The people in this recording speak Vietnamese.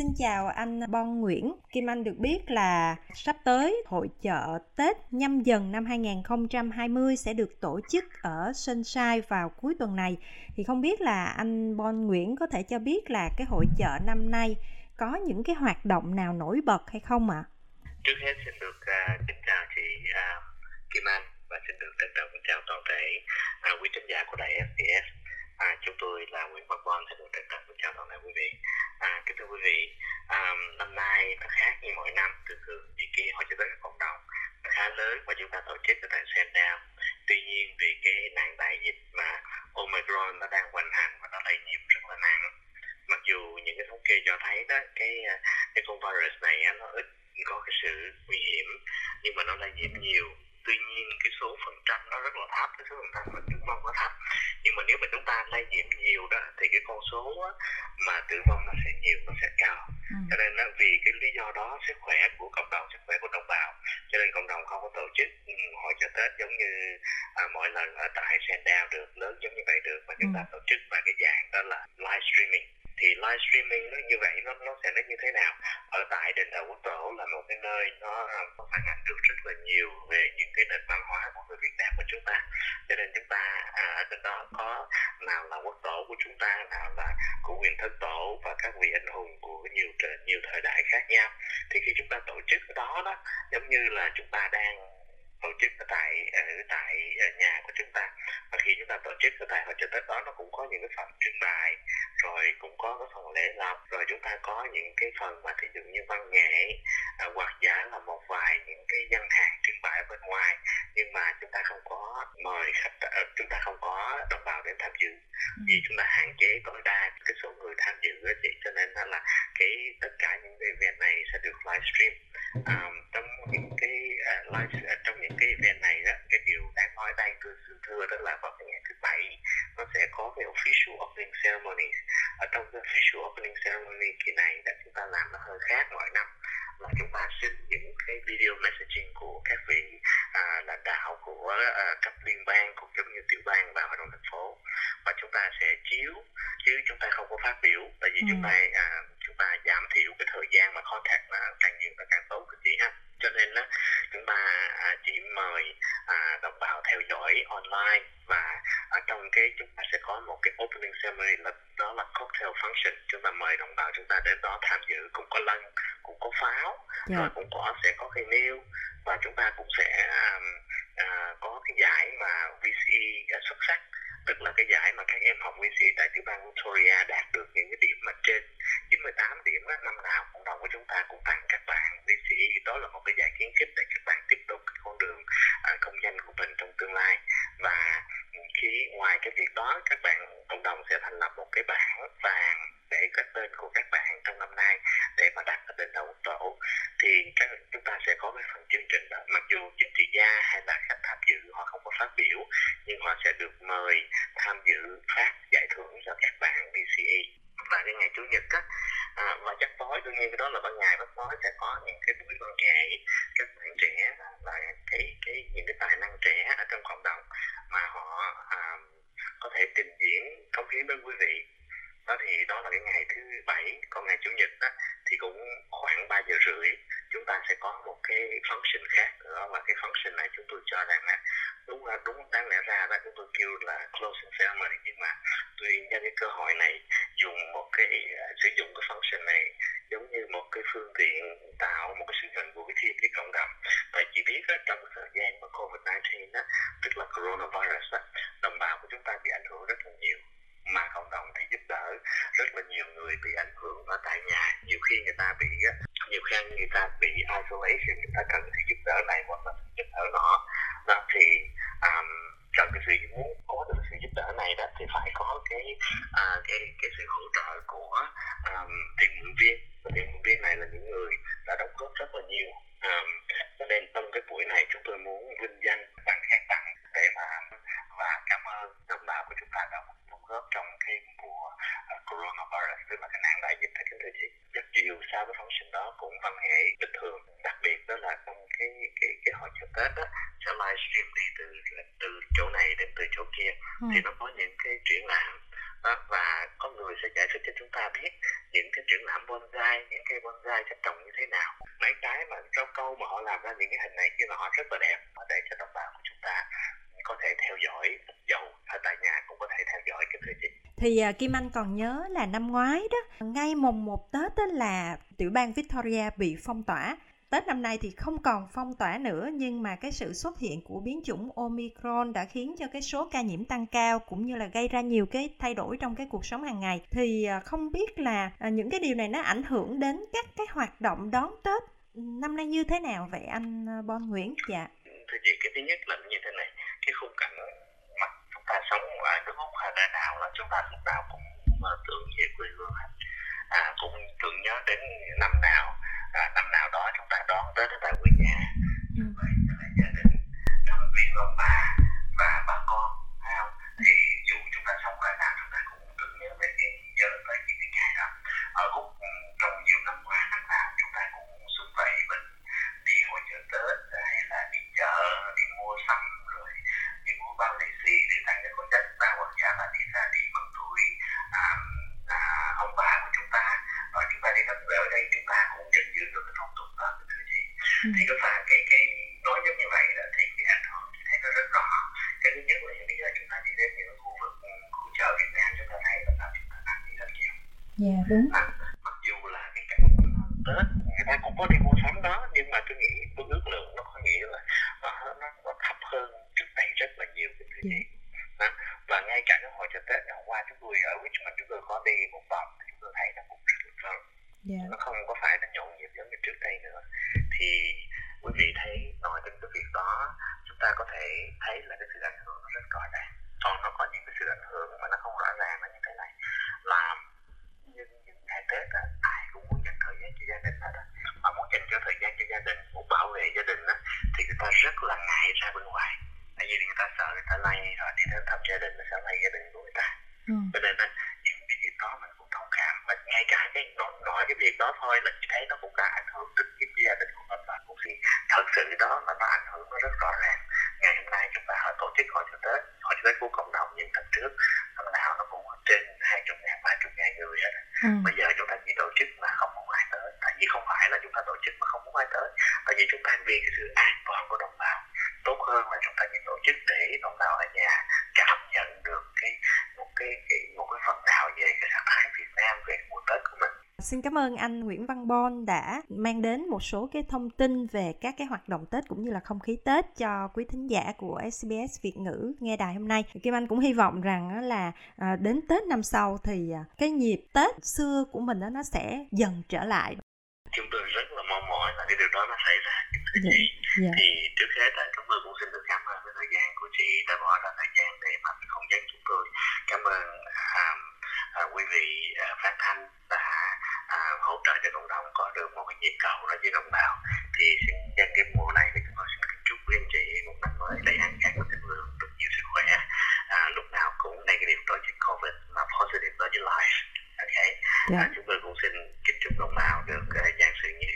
Xin chào anh Bon Nguyễn. Kim Anh được biết là sắp tới hội chợ Tết Nhâm Dần năm 2020 sẽ được tổ chức ở Sunshine vào cuối tuần này. Thì không biết là anh Bon Nguyễn có thể cho biết là cái hội chợ năm nay có những cái hoạt động nào nổi bật hay không ạ? Trước hết xin được kính chào chị Kim Anh và xin được trân trọng kính chào toàn thể quý thính giả của đài SBS. Chúng tôi là Nguyễn Văn Bon, xin được trân trọng kính chào toàn thể quý vị. Kính thưa quý vị, năm nay nó khác như mọi năm, thường thì cái hội chợ Tết cộng đồng nó khá lớn và chúng ta tổ chức ở tại Sandown. Tuy nhiên vì cái nạn đại dịch mà Omicron nó đang hoành hành và nó lây nhiễm rất là nặng. Mặc dù những cái thống kê cho thấy đó cái con virus này nó ít có cái sự nguy hiểm nhưng mà nó lây nhiễm nhiều. Tuy nhiên cái số phần trăm nó rất là thấp, cái số phần trăm mà tử vong nó thấp. Nhưng mà nếu mà chúng ta lây nhiễm nhiều đó thì cái con số mà tử vong nó sẽ nhiều, nó sẽ cao. Cho nên vì cái lý do đó, sức khỏe của cộng đồng, sức khỏe của đồng bào, cho nên cộng đồng không có tổ chức hội chợ Tết giống như mỗi lần ở tại Sandown được, lớn giống như vậy được, mà chúng ta tổ chức bằng cái dạng đó là live streaming. Thì live streaming nó như vậy nó sẽ nó như thế nào? Ở tại đền thờ Quốc Tổ là một cái nơi nó phản ánh được rất là nhiều về những cái nền văn hóa của người Việt Nam của chúng ta. Cho nên chúng ta ở trên đó có nào là Quốc Tổ của chúng ta, nào là của quyền Thất Tổ và các vị anh hùng của nhiều thời đại khác nhau. Thì khi chúng ta tổ chức ở đó đó, giống như là chúng ta đang tổ chức ở tại nhà của chúng ta. Và khi chúng ta tổ chức ở tại hội chợ Tết đó, nó cũng có những cái phần trưng bày, rồi cũng có cái phần lễ lọc, rồi chúng ta có những cái phần mà thí dụ như văn nghệ, hoặc giả là một vài những cái gian hàng trưng bày ở bên ngoài, nhưng mà chúng ta không có mời khách, chúng ta không có đồng bào đến tham dự vì chúng ta hạn chế tối đa cái số người tham dự đó chị. Cho nên đó là tất cả những cái event này sẽ được livestream. Trong những cái event này đó, cái điều đáng nói đây tôi xin thưa đó là vào cái ngày thứ Bảy nó sẽ có cái official opening ceremony. Ở trong cái official opening ceremony kỳ này đó, chúng ta làm nó hơi khác mọi năm, là chúng ta xin những cái video messaging của các vị lãnh đạo của cấp liên bang cũng giống như tiểu bang và hội đồng thành phố, và chúng ta sẽ chiếu chứ chúng ta không có phát biểu, tại vì chúng ta giảm thiểu cái thời gian mà contact càng nhiều là càng tốt chị ha. Cho nên đó, chúng ta chỉ mời đồng bào theo dõi online, và ở trong chúng ta sẽ có một cái opening ceremony đó là cocktail function. Chúng ta mời đồng bào chúng ta đến đó tham dự, cũng có lân, cũng có pháo, rồi cũng sẽ có cây nêu, và chúng ta cũng sẽ có cái giải mà VCE xuất sắc, tức là cái giải mà các em học VCE tại tiểu bang Victoria đạt được những cái điểm mà trên 98 điểm đó, năm nào cộng đồng của chúng ta cũng tặng các bạn VCE. Đó là một cái giải khuyến khích để các bạn tiếp tục cái con đường công danh của mình trong tương lai. Và ngoài cái việc đó, các bạn cộng đồng sẽ thành lập một cái bảng vàng để các tên của các bạn trong năm nay để mà đặt ở đền thờ Quốc Tổ. Thì chúng ta sẽ có cái phần chương trình đó, mặc dù chính trị gia hay là khách tham dự họ không có phát biểu, nhưng họ sẽ được mời tham dự phát giải thưởng cho các bạn VCE. Và cái ngày Chủ nhật á, và chắc tối, đương nhiên cái đó là ban ngày, ban tối sẽ có những cái buổi văn nghệ, các bạn trẻ là những cái tài năng trẻ ở trong cộng đồng mà họ có thể trình diễn cống hiến với quý vị. Đó thì đó là cái ngày thứ Bảy. Còn ngày Chủ nhật đó, thì cũng khoảng 3 giờ rưỡi chúng ta sẽ có một cái function khác nữa, và cái function này chúng tôi cho rằng đúng đáng lẽ ra là chúng tôi kêu là closing ceremony, nhưng mà tôi nhân cái cơ hội này sử dụng cái function này giống như một cái phương tiện tạo một cái sự gần gũi thêm với cộng đồng. Tại chị biết đó, trong cái thời gian mà COVID-19 đó, tức là coronavirus đó, đồng bào của chúng ta bị ảnh hưởng rất là nhiều, mà cộng đồng thì giúp đỡ rất là nhiều người bị ảnh hưởng ở tại nhà. Nhiều khi người ta bị isolation, người ta cần sự giúp đỡ này hoặc là giúp đỡ nọ đó, thì cần muốn có được sự giúp đỡ này đó thì phải có cái sự hỗ trợ của thiện nguyện viên. Và thiện nguyện viên này là những người đã đóng góp rất là nhiều. Cho nên trong cái buổi này chúng tôi muốn vinh danh bằng khen tặng để và cảm ơn đồng bào của chúng ta đã đóng góp trong cái mùa coronavirus, tức là cái nạn đại dịch đó, kính thưa chị. Rất chiều sau cái function đó cũng văn nghệ bình thường, đặc biệt đó là trong cái hội chợ Tết đó sẽ livestream đi từ chỗ này đến từ chỗ kia. Thì nó có những cái triển lãm đó, và có người sẽ giải thích cho chúng ta biết những cái triển lãm bonsai những cây bonsai cách trồng như thế nào, mấy cái mà rau câu mà họ làm ra những cái hình này kia là họ rất là đẹp, để cho đồng bào của chúng ta có thể theo dõi, dầu ở tại nhà cũng có thể theo dõi cái thời tiết. Thì Kim Anh còn nhớ là năm ngoái đó, ngay mùng 1 Tết đó là tiểu bang Victoria bị phong tỏa. Tết năm nay thì không còn phong tỏa nữa, nhưng mà cái sự xuất hiện của biến chủng Omicron đã khiến cho cái số ca nhiễm tăng cao, cũng như là gây ra nhiều cái thay đổi trong cái cuộc sống hàng ngày. Thì không biết là những cái điều này nó ảnh hưởng đến các cái hoạt động đón Tết năm nay như thế nào vậy anh Bon Nguyễn? Dạ. Thưa chị, cái thứ nhất là như thế này, cái khung cảnh mà chúng ta sống ở nước Úc hay nơi nào là chúng ta lúc nào cũng tưởng về quê hương, cũng tưởng nhớ đến năm nào đó chúng ta đón Tết ở tại quê nhà, vậy là gia đình, thân viên ông bà và bà con, thấy không? Thì dù chúng ta sống ở nào chúng ta cũng tưởng nhớ về nhớ tới những cái ngày đó. Ở Úc trong nhiều năm qua, năm nào chúng ta cũng sum vầy mình đi hội chợ Tết, hay là đi chợ, đi mua sắm, rồi đi mua bao lì xì để tặng cho con cháu chúng ta, hoặc giả là đi ra đi mừng tuổi ông bà của chúng ta, rồi chúng ta đi thăm về. Ở đây chúng ta cũng vẫn giữ được cái phong tục đó, thưa chị. Thì cái nói giống như vậy đó, thì cái ảnh hưởng thì thấy nó rất rõ. Cái thứ nhất là bây giờ chúng ta đi đến những khu vực khu chợ Việt Nam, chúng ta thấy là chúng ta ăn đi rất nhiều. Dạ đúng. Mặc dù là cái cảnh Tết người ta cũng có đi mua sắm đó, nhưng mà tôi nghĩ tôi ước lượng nó có nghĩa là nó thấp hơn trước đây rất là nhiều, cái thứ gì đó. Và ngay cả cái hội chợ Tết ngày hôm qua chúng tôi ở Richmond chúng tôi có đi một vòng, chúng tôi thấy nó cũng rất là lớn. Nó không có phải là nhộn nhịp giống như trước đây nữa. Thì quý vị thấy nói đến cái việc đó, chúng ta có thể thấy là cái sự ảnh hưởng nó rất rõ ràng. Còn nó có những cái sự ảnh hưởng mà nó không rõ ràng là như thế này, là những ngày Tết á, ai cũng muốn dành thời gian cho gia đình hết á, mà muốn dành cho thời gian cho gia đình, muốn bảo vệ gia đình á, thì người ta rất là ngại ra bên ngoài, tại vì người ta sợ người ta lây, rồi đi đến thăm gia đình nó sẽ lây gia đình của người ta. Cho nên á, những cái việc đó mình cũng thông cảm, và ngay cả cái nói cái việc đó thôi là chị thấy nó cũng đã ảnh hưởng trực tiếp với gia đình của mình. Và cũng thì thật sự đó là nó ảnh hưởng nó rất rõ ràng. Ngày hôm nay chúng ta tổ chức hội chợ Tết của cộng đồng, những năm trước năm nào nó cũng trên 20.000, 30.000 người hết. Bây giờ chúng ta chỉ tổ chức mà không muốn ai tới, tại vì không phải là chúng ta tổ chức mà không muốn ai tới, tại vì chúng ta vì cái sự an toàn của đồng bào, tốt hơn là chúng ta chỉ tổ chức để đồng bào ở nhà cảm nhận được một cái phần nào về cái sắc thái Việt Nam, về mùa Tết của mình. Xin cảm ơn anh Nguyễn Văn Bon đã mang đến một số cái thông tin về các cái hoạt động Tết cũng như là không khí Tết cho quý thính giả của SBS Việt ngữ nghe đài hôm nay. Kim Anh cũng hy vọng rằng là đến Tết năm sau thì cái nhịp Tết xưa của mình nó sẽ dần trở lại. Chúng tôi rất là mong mỏi là cái điều đó nó xảy ra. Thì trước hết là chúng tôi cũng xin được cảm ơn cái thời gian của chị đã bỏ ra thời gian để mà không gian chúng tôi. Cảm ơn quý vị phát thanh đã hỗ trợ cho cộng đồng có được một cái nhịp cầu đó với đồng bào. Thì xin nhân cái mùa này thì chúng tôi xin chúc quý anh chị một năm mới đầy an khang và thịnh vượng, được nhiều sức khỏe, lúc nào cũng negative đối với COVID mà positive đối với life. Okay. Chúng tôi cũng xin kính chúc đồng bào được giảng sự như